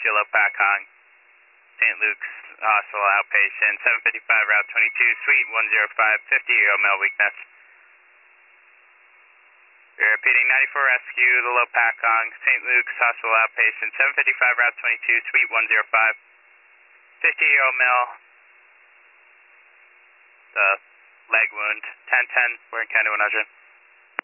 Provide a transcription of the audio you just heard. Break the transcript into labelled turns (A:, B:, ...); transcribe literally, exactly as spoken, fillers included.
A: Rescue Low Pack Hong, Saint Luke's Hospital Outpatient, seven fifty-five Route twenty-two, Suite one oh five, fifty, Euro Mel Weakness. We're repeating ninety-four Rescue, the Low Pack Hong, Saint Luke's Hospital Outpatient, seven fifty-five Route twenty-two, Suite one oh five, fifty, Euro Mel. The leg wound, ten ten, we're in Canada one hundred.